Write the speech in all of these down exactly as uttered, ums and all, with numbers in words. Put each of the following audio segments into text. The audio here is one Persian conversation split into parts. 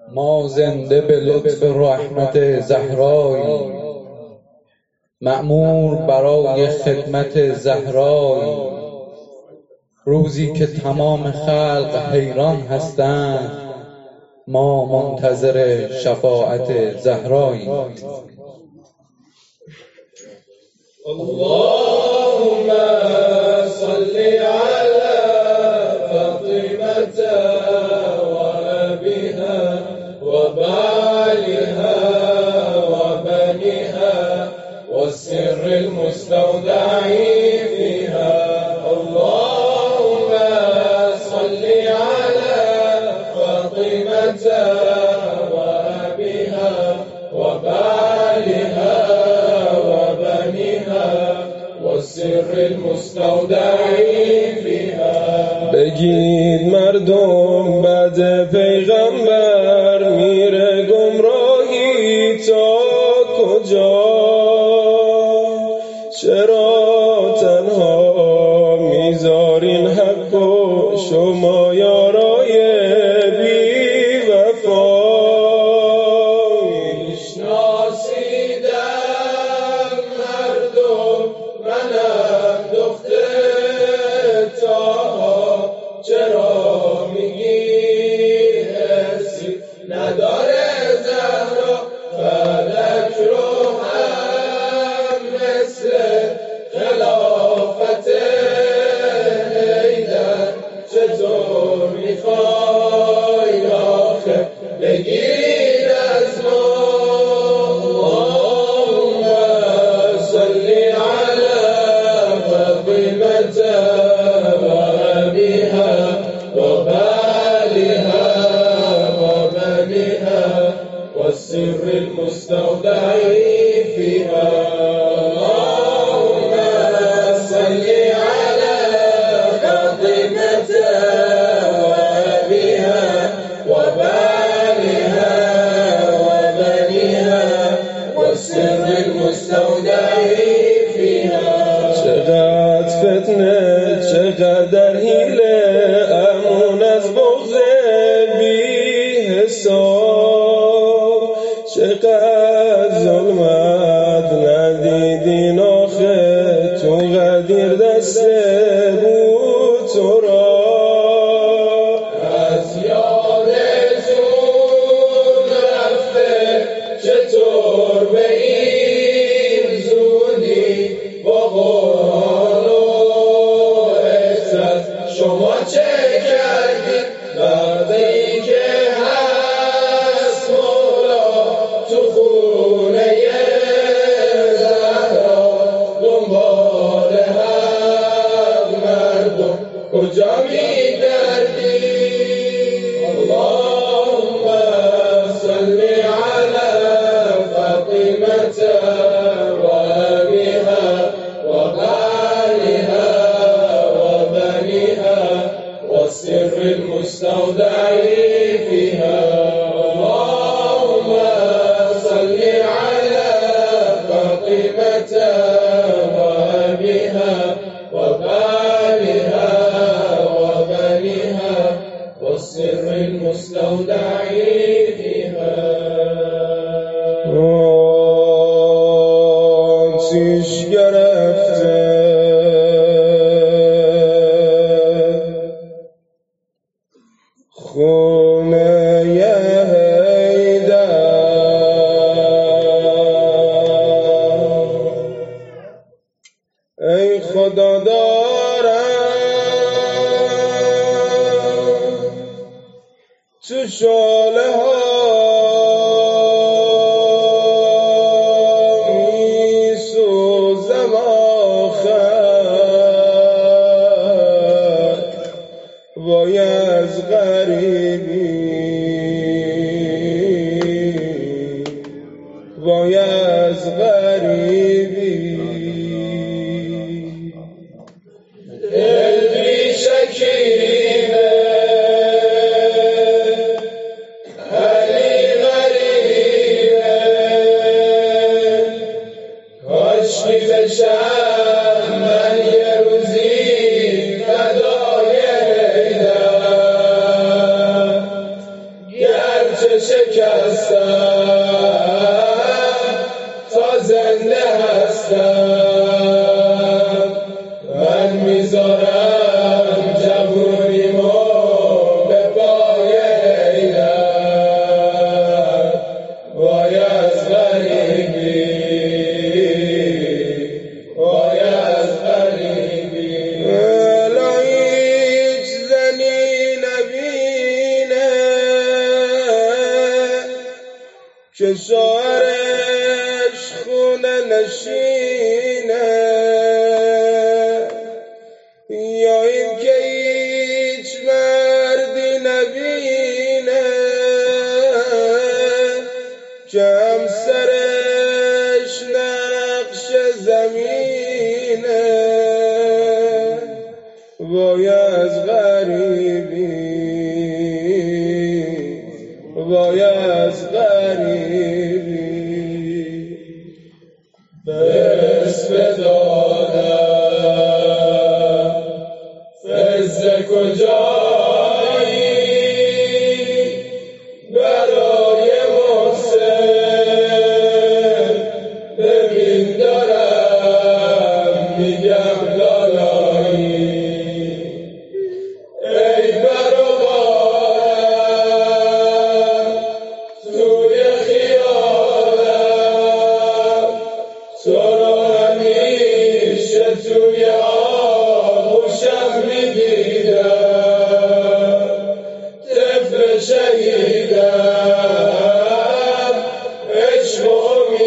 ما زنده به لطف رحمت زهرایی، مأمور برای خدمت زهرایی. روزی که تمام خلق حیران هستند، ما منتظر شفاعت زهرایی. اللهم صل على فاطمة وأبيها وبعلها وبنيها والسر المستودع فيها. اللهم صل على فاطمة وأبيها وبعلها والسر المستودع فيها. بگید مردم بعد پیغمبر میره گمراهی تا کجا؟ چرا تنها میذارین حق و شما یارای بی وفا؟ چرا میگی حسی نداره زهرا؟ فلک رو هم مثل خلافت حیدر چطور میخوای آخه بگیر از ما؟ اللهم صل علی فاطمة والسر المستودع فيها. اللهم صل على فاطمة وأبيها وبعلها وبنيها والسر المستودع فيها. چقدر فتنه چقدر حیله امون از بغض بی حساب، چقدر ظلمت ندیدین آخه تو قدیر دسته بود تو را. از یادتون رفته چطور به این زودی با قرآن و عزت شما چه کردید؟ وقتی که هست مولا تو خونه زهرا دنبال حق مردم کجا میگردی؟ اللهم صل على فاطمة وأبيها وبعلها وبنيها والسر المستودع فيها. اللهم صل على فاطمة وأبيها وبعلها وبنيها والسر المستودع فيها. آتیش گرفته خونه حیدر، ای خدا دارم تو شاله ها میسوزم آخر، وای از غریبی وای از غریبی. قلبی شکیبه علی هرچه شکستم تا زنده هستم، من میذارم جوونیمو به پای حیدر، وای از غریبی، وای از غریبی. الا هیچ زنی نبینه که شوهرش خونه نشینه، یا این که هیچ مردی نبینه که همسرش نقش زمینه، وای از غریبی، وای از غریبی. دست بدادم فز کجایی برای محسن، ببین دارم میگم لالایی، ای برابرم توی خیالم، تو رو همیشه توی آغوشم میدیدم، طفل شهیدم، عشق و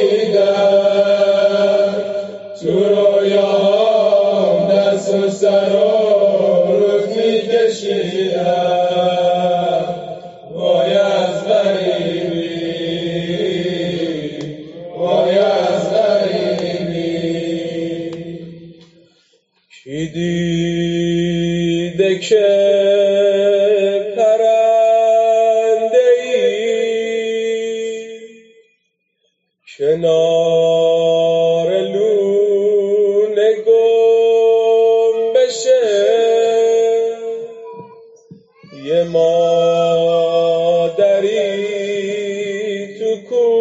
امیدم، تو رویاهام دست و سر و رود میکشیدم، وای از غریبی، وای از غریبی. کی دیده که پرنده‌ای کنار لونه گم بشه، یه مادری تو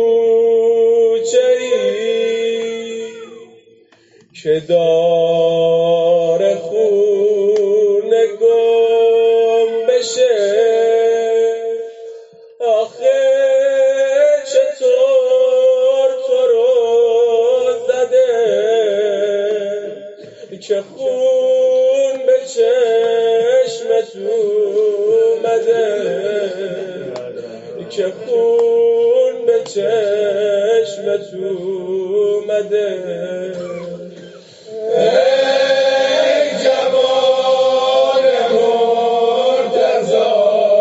کوچه‌ای که داره خونه گم بشه، آخه چطور تو رو زده که خون به چشمت اومده، که خون به چشمت اومده. ای جوان مرتضی،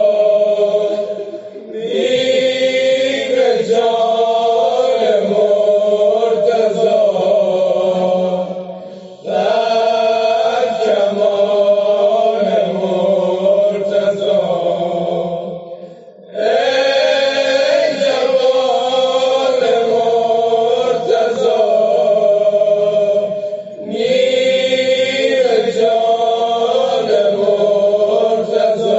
نیم جان مرتضی، در کمان مرتضی. ای جوان مرتضی، نیم جان مرتضی،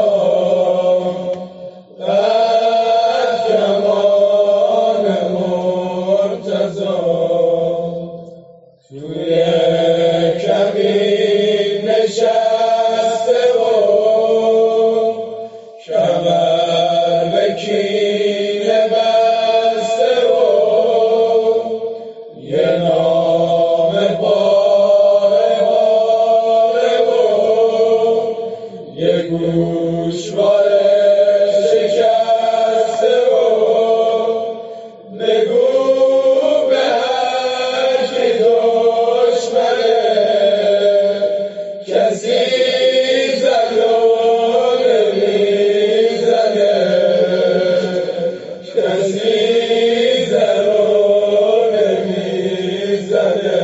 در کمان مرتضی. توی کمین نشسته و کمر به کینه بسته و یه نامه پاره پاره و یه گوشواره شکسته و بگو به هر کی دشمنه، کسی زنو نمیزنه، کسی زنو نمیزنه.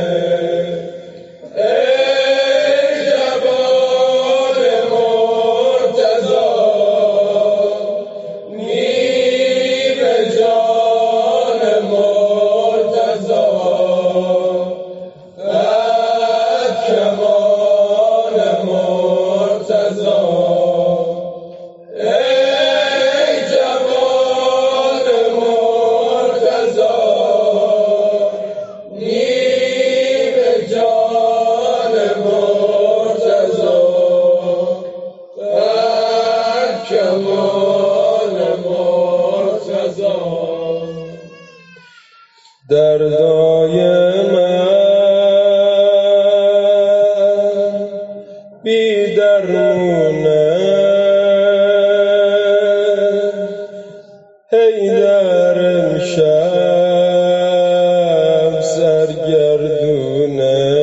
ای جوان مرتضی، نیم جان مرتضی، در کمان مرتضی. ای جوان دردای من بی درمونه هی در امشب سرگردونه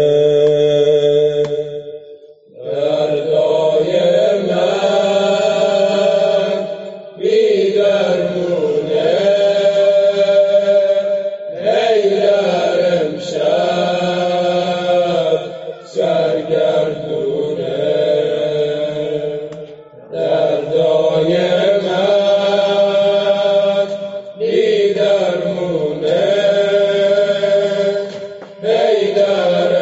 دردای من بی درمونه هی در امشب سرگردونه دردای من بی درمونه هی در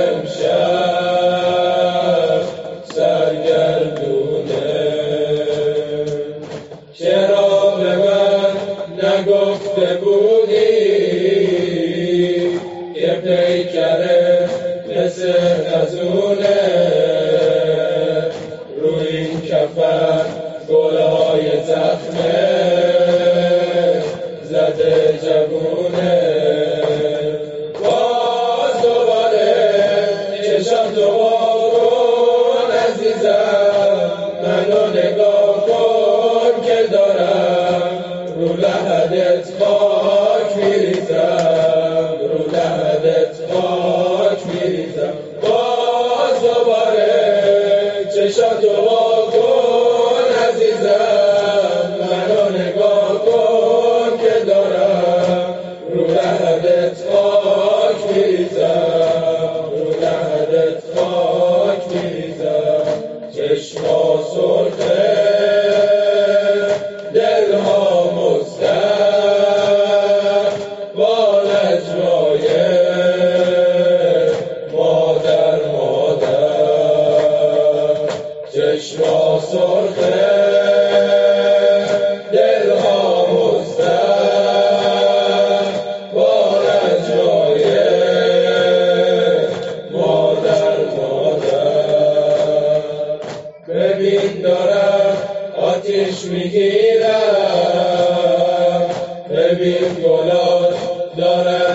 امشب سرگردونه چرا به من نگفته بودی که پیکره مثل خزونه روی این کفن گلهای زخمه زده جوونه باز دوباره چشم تو وا کن عزیزم منو نگاه کن که دارم رو لحدت خاک میریزم رو لحدت خاک میریزم باز دوباره چشم تو وا کن عزیزم منو نگاه کن که دارم رو لحدت خاک میریزم رو لحدت خاک میریزم چشما سرخه دلها مستر با نجوای مادر مادر چشما سرخه دلها مستر با نجوای مادر مادر ببین دارم آتیش میگیرم ببین گلات دارن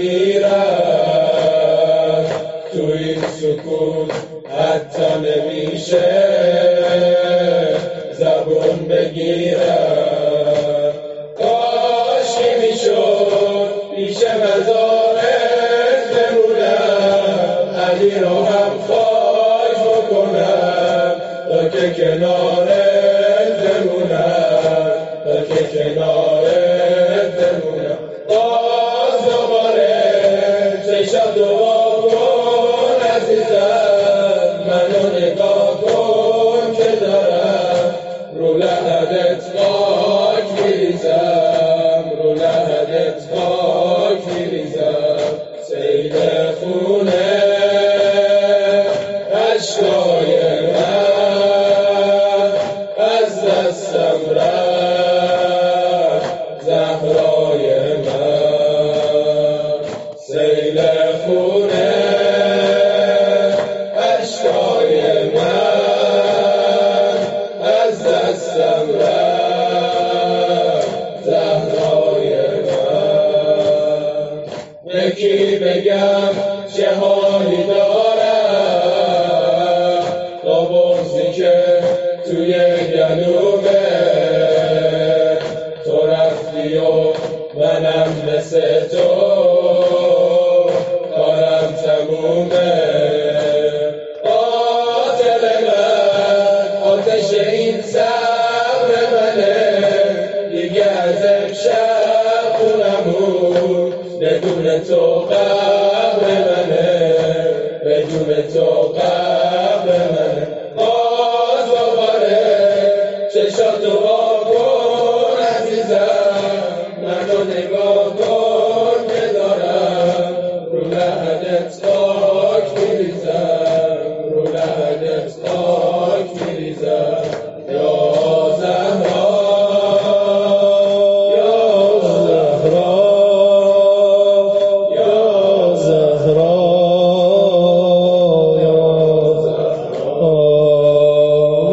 میمیرن تو این سکوت حتی نمیشه زبون بگیرم کاش که میشد پیش مزارت بمونم علی رو هم خاک بکنم تا که کنارت بمونم تا که کنارت بمونم باز دوباره چشم تو وا کن عزیزم منو نگاه کن که دارم رو لحدت خاک میریزم رو لحدت خاک میریزم سیل خونه اشکای من از دستم رفت زهرای من سیل خونه اشکای من از دستم رفت زهرای من به کی بگم چه حالی دارم با بغضی که توی گلومه تو رفتی و منم مثل تو کارم تمومه قاتل من آتش این صبر منه دیگه از امشب خونمون بدون تو قبر منه بدون تو قبر منه باز دوباره چشاتو وا کن عزیزم منو نگاه